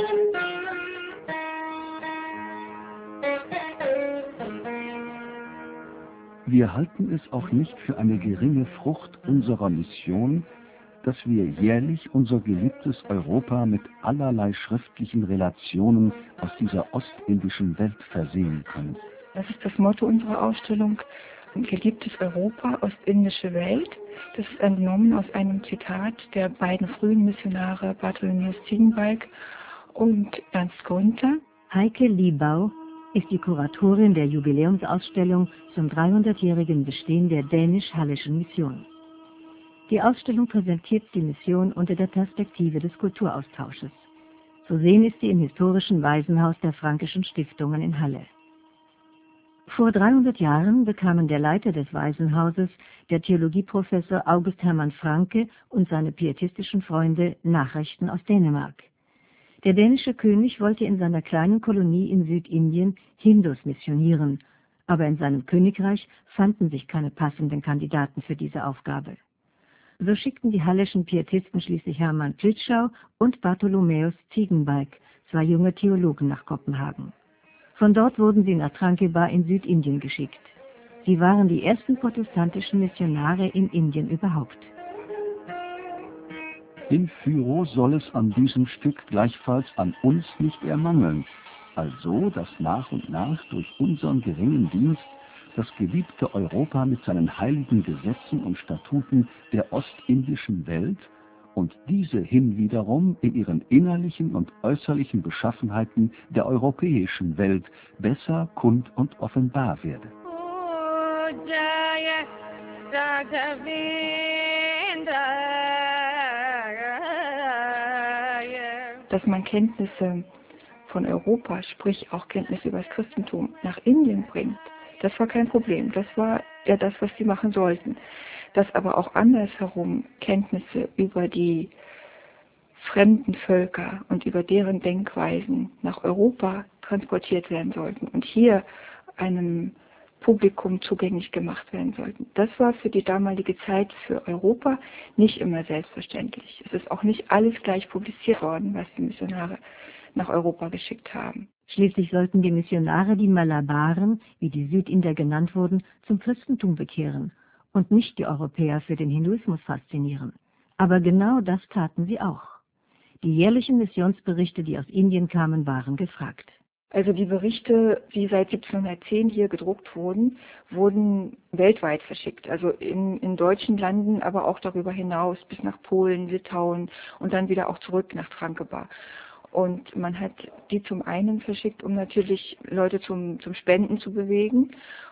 Wir halten es auch nicht für eine geringe Frucht unserer Mission, dass wir jährlich unser geliebtes Europa mit allerlei schriftlichen Relationen aus dieser ostindischen Welt versehen können. Das ist das Motto unserer Ausstellung, geliebtes Europa, ostindische Welt. Das ist entnommen aus einem Zitat der beiden frühen Missionare Bartholomäus Ziegenbalg und Ernst Gunther. Heike Liebau ist die Kuratorin der Jubiläumsausstellung zum 300-jährigen Bestehen der dänisch-hallischen Mission. Die Ausstellung präsentiert die Mission unter der Perspektive des Kulturaustausches. Zu sehen ist sie im historischen Waisenhaus der Frankischen Stiftungen in Halle. Vor 300 Jahren bekamen der Leiter des Waisenhauses, der Theologieprofessor August Hermann Franke und seine pietistischen Freunde Nachrichten aus Dänemark. Der dänische König wollte in seiner kleinen Kolonie in Südindien Hindus missionieren, aber in seinem Königreich fanden sich keine passenden Kandidaten für diese Aufgabe. So schickten die hallischen Pietisten schließlich Hermann Plitschau und Bartholomäus Ziegenbalg, zwei junge Theologen, nach Kopenhagen. Von dort wurden sie nach Tranquebar in Südindien geschickt. Sie waren die ersten protestantischen Missionare in Indien überhaupt. In Fyro soll es an diesem Stück gleichfalls an uns nicht ermangeln, also dass nach und nach durch unseren geringen Dienst das geliebte Europa mit seinen heiligen Gesetzen und Statuten der ostindischen Welt und diese hinwiederum in ihren innerlichen und äußerlichen Beschaffenheiten der europäischen Welt besser kund- und offenbar werde. Dass man Kenntnisse von Europa, sprich auch Kenntnisse über das Christentum, nach Indien bringt, das war kein Problem. Das war ja das, was sie machen sollten. Dass aber auch andersherum Kenntnisse über die fremden Völker und über deren Denkweisen nach Europa transportiert werden sollten und hier einem Publikum zugänglich gemacht werden sollten. Das war für die damalige Zeit für Europa nicht immer selbstverständlich. Es ist auch nicht alles gleich publiziert worden, was die Missionare nach Europa geschickt haben. Schließlich sollten die Missionare die Malabaren, wie die Südinder genannt wurden, zum Christentum bekehren und nicht die Europäer für den Hinduismus faszinieren. Aber genau das taten sie auch. Die jährlichen Missionsberichte, die aus Indien kamen, waren gefragt. Also die Berichte, die seit 1710 hier gedruckt wurden, wurden weltweit verschickt. Also in deutschen Landen, aber auch darüber hinaus bis nach Polen, Litauen und dann wieder auch zurück nach Tranquebar. Und man hat die zum einen verschickt, um natürlich Leute zum Spenden zu bewegen,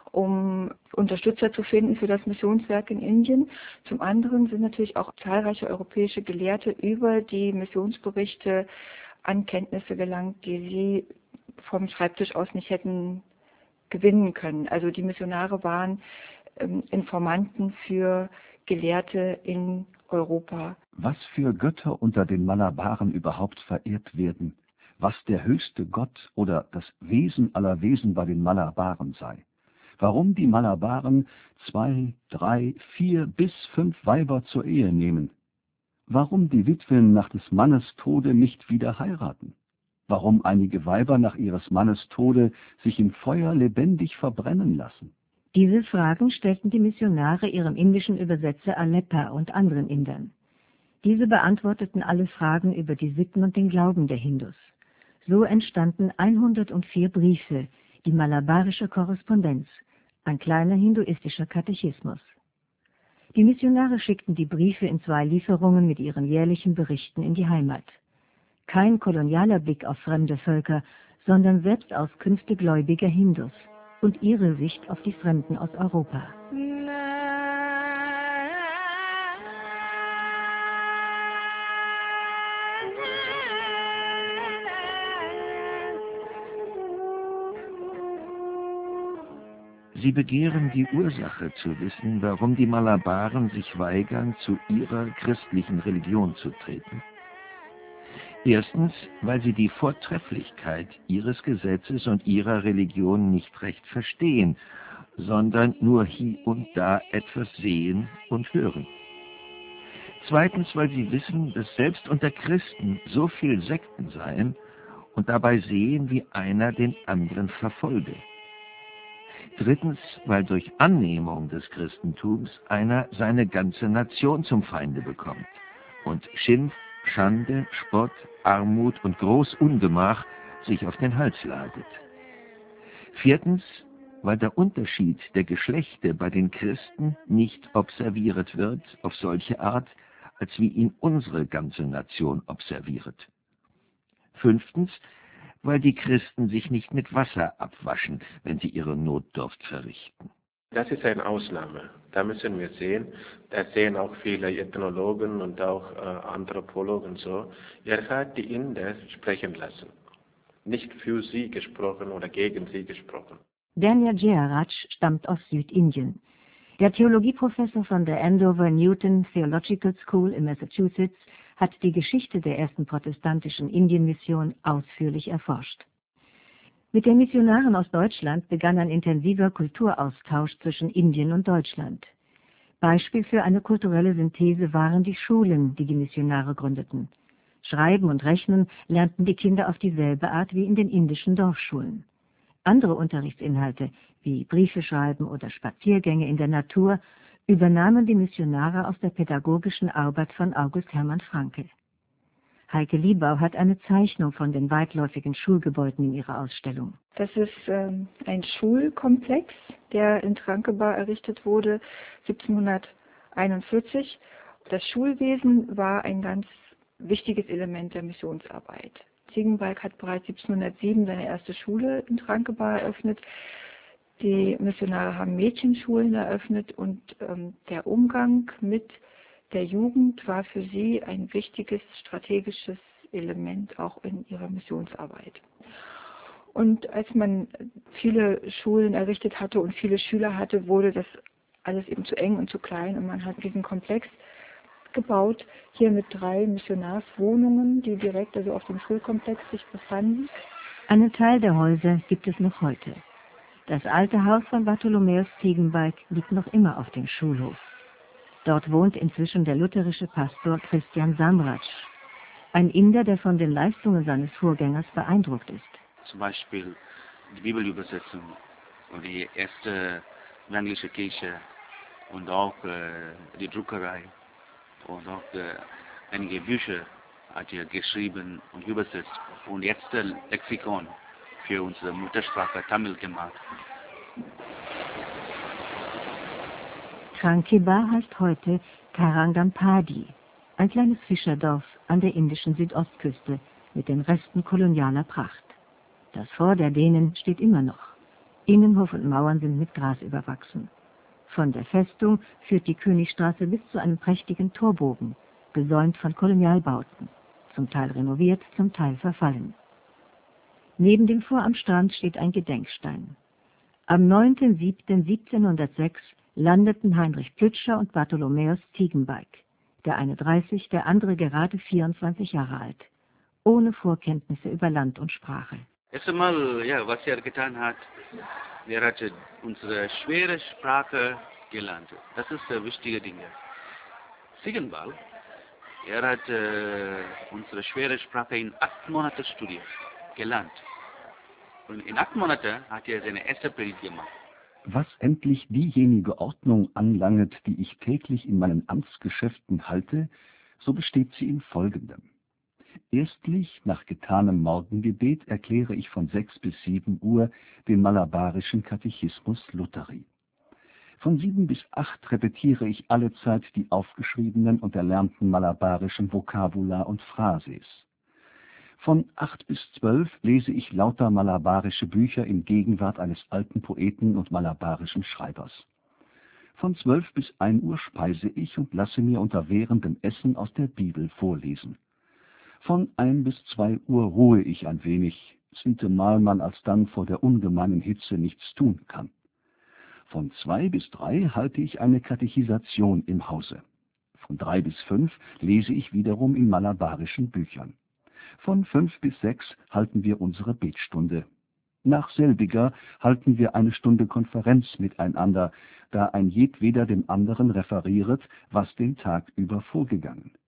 um Unterstützer zu finden für das Missionswerk in Indien. Zum anderen sind natürlich auch zahlreiche europäische Gelehrte über die Missionsberichte an Kenntnisse gelangt, die sie vom Schreibtisch aus nicht hätten gewinnen können. Also die Missionare waren Informanten für Gelehrte in Europa. Was für Götter unter den Malabaren überhaupt verehrt werden, was der höchste Gott oder das Wesen aller Wesen bei den Malabaren sei, warum die Malabaren 2, 3, 4 bis 5 Weiber zur Ehe nehmen, warum die Witwen nach des Mannes Tode nicht wieder heiraten, warum einige Weiber nach ihres Mannes Tode sich im Feuer lebendig verbrennen lassen. Diese Fragen stellten die Missionare ihrem indischen Übersetzer Aleppa und anderen Indern. Diese beantworteten alle Fragen über die Sitten und den Glauben der Hindus. So entstanden 104 Briefe, die malabarische Korrespondenz, ein kleiner hinduistischer Katechismus. Die Missionare schickten die Briefe in 2 Lieferungen mit ihren jährlichen Berichten in die Heimat. Kein kolonialer Blick auf fremde Völker, sondern Selbstauskünfte gläubiger Hindus und ihre Sicht auf die Fremden aus Europa. Sie begehren die Ursache zu wissen, warum die Malabaren sich weigern, zu ihrer christlichen Religion zu treten. Erstens, weil sie die Vortrefflichkeit ihres Gesetzes und ihrer Religion nicht recht verstehen, sondern nur hier und da etwas sehen und hören. Zweitens, weil sie wissen, dass selbst unter Christen so viel Sekten seien und dabei sehen, wie einer den anderen verfolge. Drittens, weil durch Annehmung des Christentums einer seine ganze Nation zum Feinde bekommt und Schimpf, Schande, Spott, Armut und Großungemach sich auf den Hals ladet. Viertens, weil der Unterschied der Geschlechter bei den Christen nicht observiert wird auf solche Art, als wie ihn unsere ganze Nation observiert. Fünftens, weil die Christen sich nicht mit Wasser abwaschen, wenn sie ihre Notdurft verrichten. Das ist eine Ausnahme. Da müssen wir sehen, das sehen auch viele Ethnologen und auch Anthropologen so. Er hat die Inder sprechen lassen, nicht für sie gesprochen oder gegen sie gesprochen. Daniel Jayaraj stammt aus Südindien. Der Theologieprofessor von der Andover Newton Theological School in Massachusetts hat die Geschichte der ersten protestantischen Indienmission ausführlich erforscht. Mit den Missionaren aus Deutschland begann ein intensiver Kulturaustausch zwischen Indien und Deutschland. Beispiel für eine kulturelle Synthese waren die Schulen, die die Missionare gründeten. Schreiben und Rechnen lernten die Kinder auf dieselbe Art wie in den indischen Dorfschulen. Andere Unterrichtsinhalte, wie Briefe schreiben oder Spaziergänge in der Natur, übernahmen die Missionare aus der pädagogischen Arbeit von August Hermann Francke. Heike Liebau hat eine Zeichnung von den weitläufigen Schulgebäuden in ihrer Ausstellung. Das ist ein Schulkomplex, der in Trankebar errichtet wurde, 1741. Das Schulwesen war ein ganz wichtiges Element der Missionsarbeit. Ziegenbalg hat bereits 1707 seine erste Schule in Trankebar eröffnet. Die Missionare haben Mädchenschulen eröffnet und der Umgang mit der Jugend war für sie ein wichtiges strategisches Element auch in ihrer Missionsarbeit. Und als man viele Schulen errichtet hatte und viele Schüler hatte, wurde das alles eben zu eng und zu klein und man hat diesen Komplex gebaut, hier mit 3 Missionarswohnungen, die direkt also auf dem Schulkomplex sich befanden. Einen Teil der Häuser gibt es noch heute. Das alte Haus von Bartholomäus Ziegenbalg liegt noch immer auf dem Schulhof. Dort wohnt inzwischen der lutherische Pastor Christian Samratsch, ein Inder, der von den Leistungen seines Vorgängers beeindruckt ist. Zum Beispiel die Bibelübersetzung und die erste evangelische Kirche und auch die Druckerei und auch einige Bücher hat er geschrieben und übersetzt und jetzt das Lexikon für unsere Muttersprache Tamil gemacht. Trankebar heißt heute Karangampadi, ein kleines Fischerdorf an der indischen Südostküste mit den Resten kolonialer Pracht. Das Fort der Dänen steht immer noch. Innenhof und Mauern sind mit Gras überwachsen. Von der Festung führt die Königstraße bis zu einem prächtigen Torbogen, gesäumt von Kolonialbauten, zum Teil renoviert, zum Teil verfallen. Neben dem Fort am Strand steht ein Gedenkstein. Am 9.7.1706 landeten Heinrich Plütscher und Bartholomäus Ziegenbalg, der eine 30, der andere gerade 24 Jahre alt, ohne Vorkenntnisse über Land und Sprache. Erst einmal, ja, was er getan hat, er hat unsere schwere Sprache gelernt. Das ist ein wichtiger Ding. Ziegenbalg, er hat unsere schwere Sprache in 8 Monaten studiert, gelernt. Und in 8 Monaten hat er seine erste Predigt gemacht. Was endlich diejenige Ordnung anlanget, die ich täglich in meinen Amtsgeschäften halte, so besteht sie in Folgendem. Erstlich, nach getanem Morgengebet, erkläre ich von 6 bis 7 Uhr den malabarischen Katechismus Lutheri. Von 7 bis 8 repetiere ich allezeit die aufgeschriebenen und erlernten malabarischen Vokabular und Phrases. Von 8 bis 12 lese ich lauter malabarische Bücher in Gegenwart eines alten Poeten und malabarischen Schreibers. Von 12 bis 1 Uhr speise ich und lasse mir unter währendem Essen aus der Bibel vorlesen. Von 1 bis 2 Uhr ruhe ich ein wenig, sintemal man alsdann vor der ungemeinen Hitze nichts tun kann. Von 2 bis 3 halte ich eine Katechisation im Hause. Von 3 bis 5 lese ich wiederum in malabarischen Büchern. Von 5 bis 6 halten wir unsere Betstunde. Nach selbiger halten wir eine Stunde Konferenz miteinander, da ein jedweder dem anderen referiert, was den Tag über vorgegangen.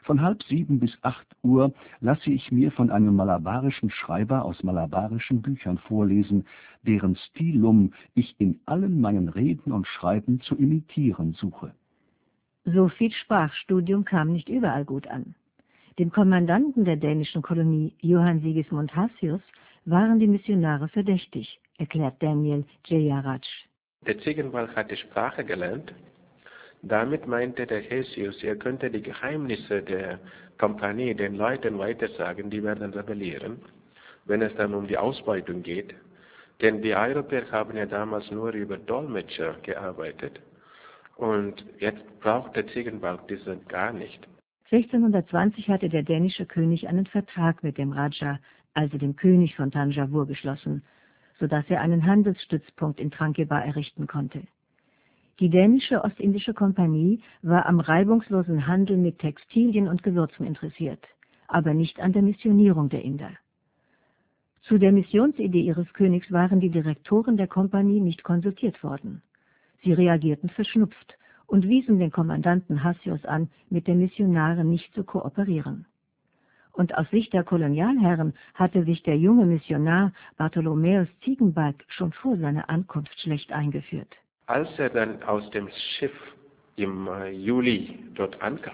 Von 6:30 bis 8 Uhr lasse ich mir von einem malabarischen Schreiber aus malabarischen Büchern vorlesen, deren Stilum ich in allen meinen Reden und Schreiben zu imitieren suche. So viel Sprachstudium kam nicht überall gut an. Dem Kommandanten der dänischen Kolonie, Johann Sigismund Hassius, waren die Missionare verdächtig, erklärt Daniel Jayaraj. Der Ziegenbalg hat die Sprache gelernt. Damit meinte der Hessius, er könnte die Geheimnisse der Kompanie den Leuten weitersagen, die werden rebellieren, wenn es dann um die Ausbeutung geht. Denn die Europäer haben ja damals nur über Dolmetscher gearbeitet. Und jetzt braucht der Ziegenbalg diese gar nicht. 1620 hatte der dänische König einen Vertrag mit dem Raja, also dem König von Tanjavur, geschlossen, sodass er einen Handelsstützpunkt in Trankebar errichten konnte. Die dänische Ostindische Kompanie war am reibungslosen Handel mit Textilien und Gewürzen interessiert, aber nicht an der Missionierung der Inder. Zu der Missionsidee ihres Königs waren die Direktoren der Kompanie nicht konsultiert worden. Sie reagierten verschnupft und wiesen den Kommandanten Hassius an, mit den Missionaren nicht zu kooperieren. Und aus Sicht der Kolonialherren hatte sich der junge Missionar Bartholomäus Ziegenbalg schon vor seiner Ankunft schlecht eingeführt. Als er dann aus dem Schiff im Juli dort ankam,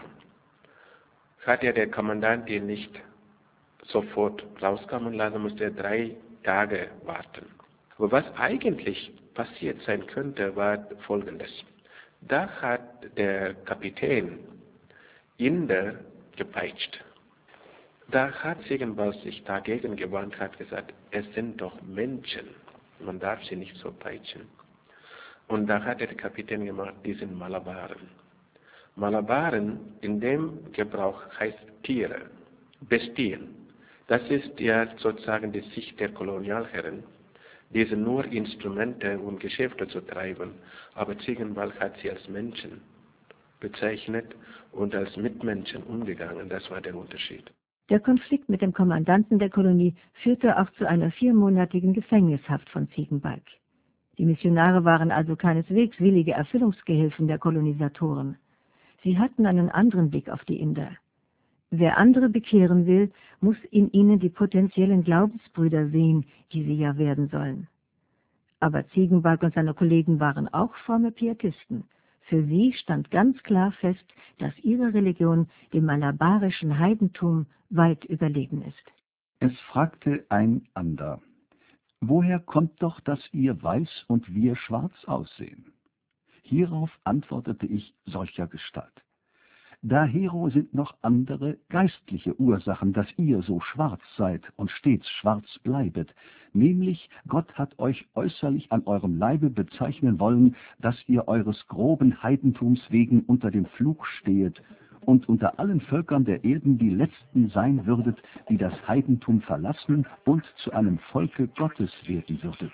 hat der Kommandant ihn nicht sofort rauskommen lassen, musste er 3 Tage warten. Aber was eigentlich passiert sein könnte, war Folgendes. Da hat der Kapitän Inder gepeitscht. Da hat Ziegenbalg sich dagegen gewandt, hat gesagt, es sind doch Menschen, man darf sie nicht so peitschen. Und da hat der Kapitän gemacht, die sind Malabaren. Malabaren in dem Gebrauch heißt Tiere, Bestien. Das ist ja sozusagen die Sicht der Kolonialherren, diese nur Instrumente, um Geschäfte zu treiben, aber Ziegenbalg hat sie als Menschen bezeichnet und als Mitmenschen umgegangen, das war der Unterschied. Der Konflikt mit dem Kommandanten der Kolonie führte auch zu einer 4-monatigen Gefängnishaft von Ziegenbalg. Die Missionare waren also keineswegs willige Erfüllungsgehilfen der Kolonisatoren. Sie hatten einen anderen Blick auf die Inder. Wer andere bekehren will, muss in ihnen die potenziellen Glaubensbrüder sehen, die sie ja werden sollen. Aber Ziegenbalg und seine Kollegen waren auch fromme Pietisten. Für sie stand ganz klar fest, dass ihre Religion dem malabarischen Heidentum weit überlegen ist. Es fragte ein ander: Woher kommt doch, dass ihr weiß und wir schwarz aussehen? Hierauf antwortete ich solcher Gestalt: Dahero sind noch andere geistliche Ursachen, dass ihr so schwarz seid und stets schwarz bleibet, nämlich Gott hat euch äußerlich an eurem Leibe bezeichnen wollen, dass ihr eures groben Heidentums wegen unter dem Fluch stehet und unter allen Völkern der Erden die Letzten sein würdet, die das Heidentum verlassen und zu einem Volke Gottes werden würdet.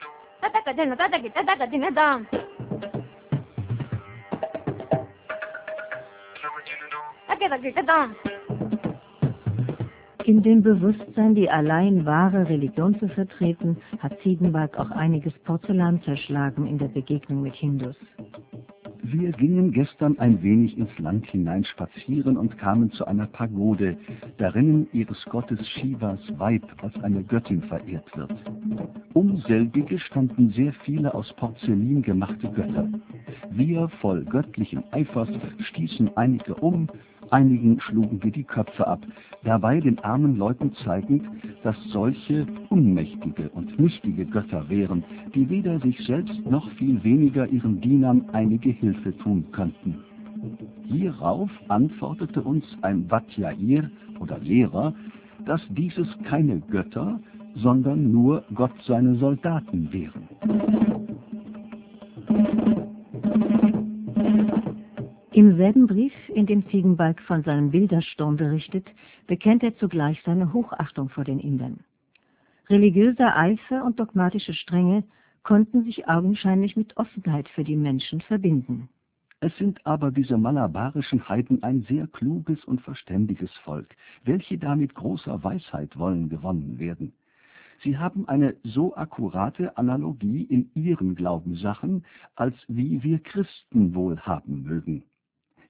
In dem Bewusstsein, die allein wahre Religion zu vertreten, hat Ziegenbalg auch einiges Porzellan zerschlagen in der Begegnung mit Hindus. Wir gingen gestern ein wenig ins Land hinein spazieren und kamen zu einer Pagode, darinnen ihres Gottes Shivas Weib als eine Göttin verehrt wird. Um selbige standen sehr viele aus Porzellan gemachte Götter. Wir, voll göttlichen Eifers, stießen einige um, einigen schlugen wir die Köpfe ab, dabei den armen Leuten zeigend, dass solche unmächtige und nichtige Götter wären, die weder sich selbst noch viel weniger ihren Dienern einige Hilfe tun könnten. Hierauf antwortete uns ein Vatyair oder Lehrer, dass dieses keine Götter, sondern nur Gott seine Soldaten wären. Im selben Brief, in dem Ziegenbalg von seinem Bildersturm berichtet, bekennt er zugleich seine Hochachtung vor den Indern. Religiöser Eifer und dogmatische Strenge konnten sich augenscheinlich mit Offenheit für die Menschen verbinden. Es sind aber diese malabarischen Heiden ein sehr kluges und verständiges Volk, welche da mit großer Weisheit wollen gewonnen werden. Sie haben eine so akkurate Analogie in ihren Glaubenssachen, als wie wir Christen wohl haben mögen.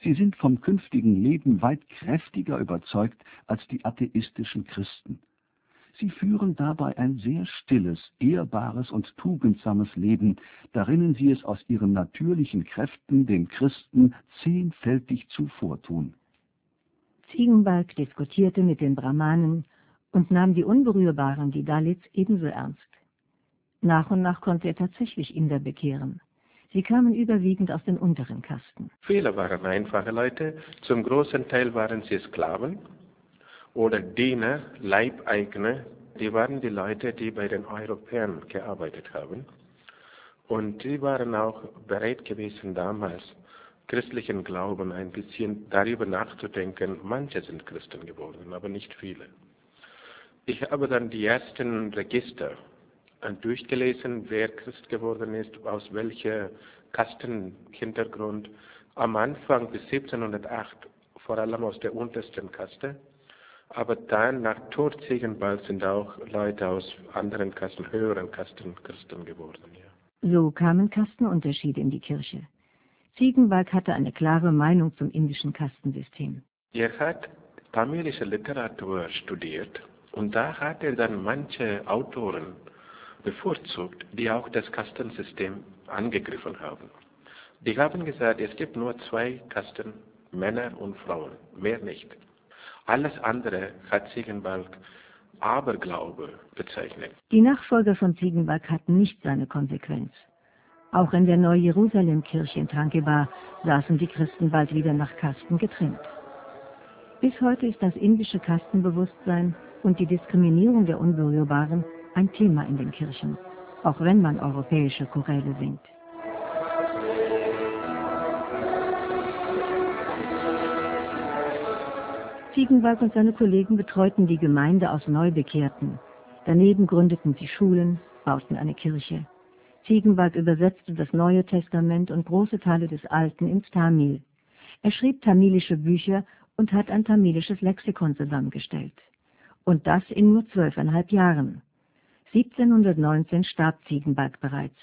Sie sind vom künftigen Leben weit kräftiger überzeugt als die atheistischen Christen. Sie führen dabei ein sehr stilles, ehrbares und tugendsames Leben, darinnen sie es aus ihren natürlichen Kräften den Christen 10-fältig zuvortun. Ziegenbalg diskutierte mit den Brahmanen und nahm die Unberührbaren, die Dalits, ebenso ernst. Nach und nach konnte er tatsächlich Inder bekehren. Sie kamen überwiegend aus den unteren Kasten. Viele waren einfache Leute, zum großen Teil waren sie Sklaven oder Diener, Leibeigene. Die waren die Leute, die bei den Europäern gearbeitet haben. Und die waren auch bereit gewesen, damals christlichen Glauben ein bisschen darüber nachzudenken. Manche sind Christen geworden, aber nicht viele. Ich habe dann die ersten Register durchgelesen, wer Christ geworden ist, aus welcher Kastenhintergrund. Am Anfang bis 1708 vor allem aus der untersten Kaste, aber dann nach Tod Ziegenbalg sind auch Leute aus anderen Kasten, höheren Kasten Christen geworden. Ja. So kamen Kastenunterschiede in die Kirche. Ziegenbalg hatte eine klare Meinung zum indischen Kastensystem. Er hat tamilische Literatur studiert und da hat er dann manche Autoren bevorzugt, die auch das Kastensystem angegriffen haben. Die haben gesagt, es gibt nur 2 Kasten, Männer und Frauen, mehr nicht. Alles andere hat Ziegenbalg Aberglaube bezeichnet. Die Nachfolger von Ziegenbalg hatten nicht seine Konsequenz. Auch in der Neu-Jerusalem-Kirche in Trankebar saßen die Christen bald wieder nach Kasten getrennt. Bis heute ist das indische Kastenbewusstsein und die Diskriminierung der Unberührbaren ein Thema in den Kirchen, auch wenn man europäische Choräle singt. Ziegenbalg und seine Kollegen betreuten die Gemeinde aus Neubekehrten. Daneben gründeten sie Schulen, bauten eine Kirche. Ziegenbalg übersetzte das Neue Testament und große Teile des Alten ins Tamil. Er schrieb tamilische Bücher und hat ein tamilisches Lexikon zusammengestellt. Und das in nur 12,5 Jahren. 1719 starb Ziegenbalg bereits.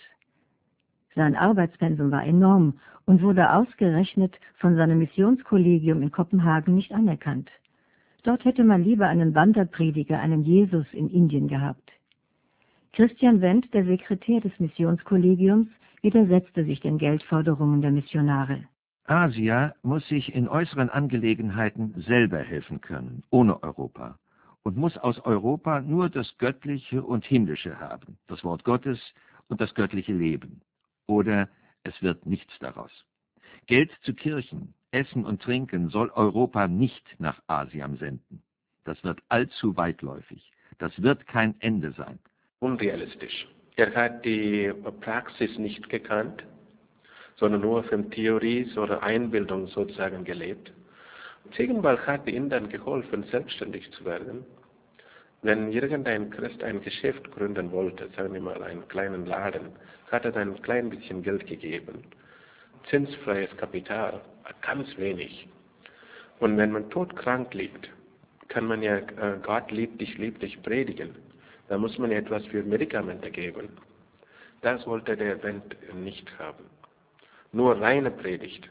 Sein Arbeitspensum war enorm und wurde ausgerechnet von seinem Missionskollegium in Kopenhagen nicht anerkannt. Dort hätte man lieber einen Wanderprediger, einen Jesus in Indien gehabt. Christian Wendt, der Sekretär des Missionskollegiums, widersetzte sich den Geldforderungen der Missionare. Asia muss sich in äußeren Angelegenheiten selber helfen können, ohne Europa, und muss aus Europa nur das Göttliche und Himmlische haben, das Wort Gottes und das göttliche Leben. Oder es wird nichts daraus. Geld zu Kirchen, Essen und Trinken soll Europa nicht nach Asien senden. Das wird allzu weitläufig. Das wird kein Ende sein. Unrealistisch. Er hat die Praxis nicht gekannt, sondern nur von Theorie oder Einbildung sozusagen gelebt. Ziegenbalg hat ihnen dann geholfen, selbstständig zu werden. Wenn irgendein Christ ein Geschäft gründen wollte, sagen wir mal einen kleinen Laden, hat er dann ein klein bisschen Geld gegeben. Zinsfreies Kapital, ganz wenig. Und wenn man todkrank liegt, kann man ja Gott liebt dich predigen. Da muss man etwas für Medikamente geben. Das wollte der Wendt nicht haben. Nur reine Predigt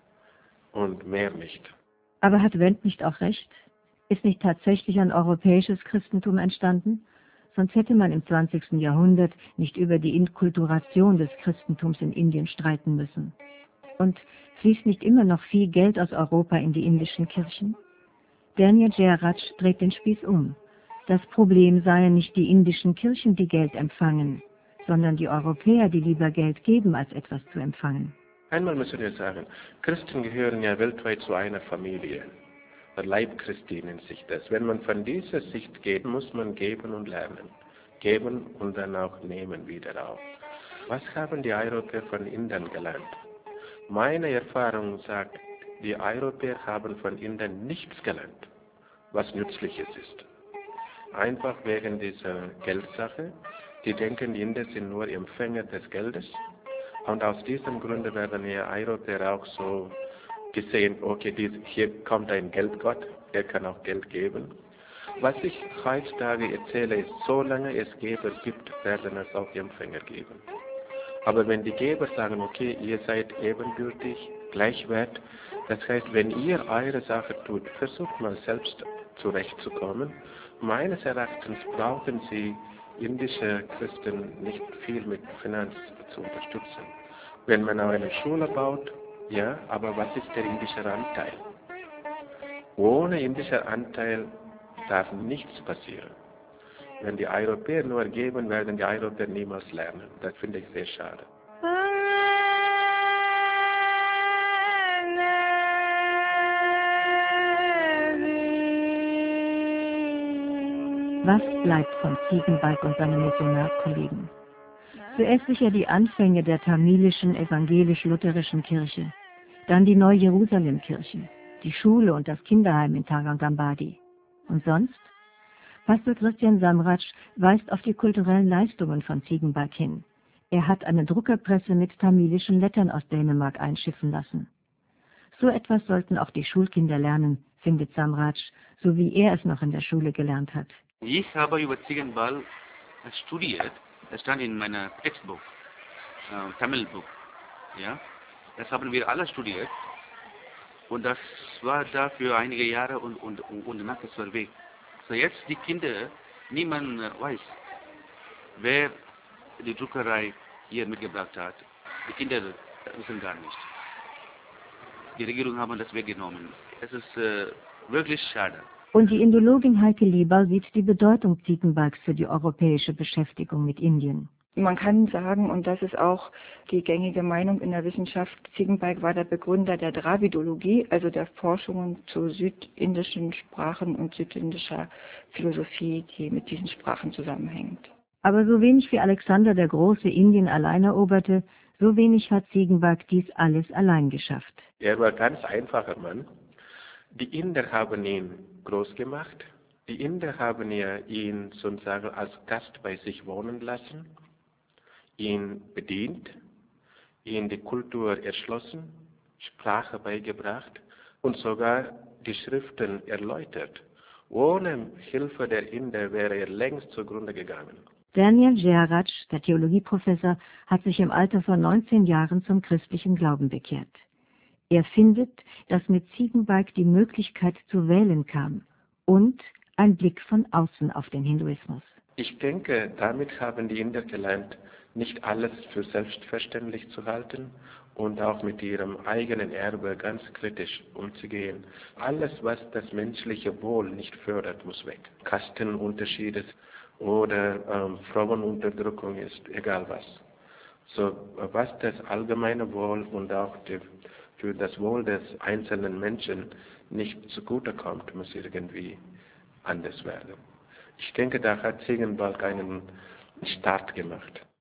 und mehr nicht. Aber hat Wendt nicht auch recht? Ist nicht tatsächlich ein europäisches Christentum entstanden? Sonst hätte man im 20. Jahrhundert nicht über die Inkulturation des Christentums in Indien streiten müssen. Und fließt nicht immer noch viel Geld aus Europa in die indischen Kirchen? Daniel Jayaraj dreht den Spieß um. Das Problem seien nicht die indischen Kirchen, die Geld empfangen, sondern die Europäer, die lieber Geld geben, als etwas zu empfangen. Einmal müssen wir sagen, Christen gehören ja weltweit zu einer Familie. Der Leib Christi nennt sich das. Wenn man von dieser Sicht geht, muss man geben und lernen. Geben und dann auch nehmen wieder auf. Was haben die Europäer von Indern gelernt? Meine Erfahrung sagt, die Europäer haben von Indern nichts gelernt, was Nützliches ist. Einfach wegen dieser Geldsache. Die denken, die Inder sind nur Empfänger des Geldes. Und aus diesem Grunde werden die Europäer auch so gesehen, okay, hier kommt ein Geldgott, der kann auch Geld geben. Was ich heutzutage erzähle, ist, solange es Geber gibt, werden es auch Empfänger geben. Aber wenn die Geber sagen, okay, ihr seid ebenbürtig, Gleichwert. Das heißt, wenn ihr eure Sache tut, versucht mal selbst zurechtzukommen. Meines Erachtens brauchen sie indische Christen nicht viel mit Finanz zu unterstützen. Wenn man eine Schule baut, ja, aber was ist der indische Anteil? Ohne indischer Anteil darf nichts passieren. Wenn die Europäer nur geben, werden die Europäer niemals lernen. Das finde ich sehr schade. Was bleibt von Ziegenbalg und seinen Missionarkollegen? Zuerst sicher die Anfänge der tamilischen evangelisch-lutherischen Kirche, dann die Neu-Jerusalem-Kirche, die Schule und das Kinderheim in Tarangambadi. Und sonst? Pastor Christian Samratsch weist auf die kulturellen Leistungen von Ziegenbalg hin. Er hat eine Druckerpresse mit tamilischen Lettern aus Dänemark einschiffen lassen. So etwas sollten auch die Schulkinder lernen, findet Samratsch, so wie er es noch in der Schule gelernt hat. Ich habe über Ziegenbalg studiert. Das stand in meiner Textbuch, Tamil-Buch. Ja? Das haben wir alle studiert. Und das war da für einige Jahre und danach ist es weg. So jetzt die Kinder, niemand weiß, wer die Druckerei hier mitgebracht hat. Die Kinder wissen gar nicht. Die Regierung haben das weggenommen. Es ist wirklich schade. Und die Indologin Heike Lieber sieht die Bedeutung Ziegenbalgs für die europäische Beschäftigung mit Indien. Man kann sagen, und das ist auch die gängige Meinung in der Wissenschaft, Ziegenbalg war der Begründer der Dravidologie, also der Forschungen zu südindischen Sprachen und südindischer Philosophie, die mit diesen Sprachen zusammenhängt. Aber so wenig wie Alexander der Große Indien allein eroberte, so wenig hat Ziegenbalg dies alles allein geschafft. Er war ein ganz einfacher Mann. Die Inder haben ihn groß gemacht. Die Inder haben ihn sozusagen als Gast bei sich wohnen lassen, ihn bedient, ihn die Kultur erschlossen, Sprache beigebracht und sogar die Schriften erläutert. Ohne Hilfe der Inder wäre er längst zugrunde gegangen. Daniel Jeyaraj, der Theologieprofessor, hat sich im Alter von 19 Jahren zum christlichen Glauben bekehrt. Er findet, dass mit Ziegenbalg die Möglichkeit zu wählen kam und ein Blick von außen auf den Hinduismus. Ich denke, damit haben die Inder gelernt, nicht alles für selbstverständlich zu halten und auch mit ihrem eigenen Erbe ganz kritisch umzugehen. Alles, was das menschliche Wohl nicht fördert, muss weg. Kastenunterschiede oder Frauenunterdrückung ist egal was. So, was das allgemeine Wohl und auch für das Wohl des einzelnen Menschen nicht zugutekommt, muss irgendwie anders werden. Ich denke, da hat Ziegenbalg einen Start gemacht.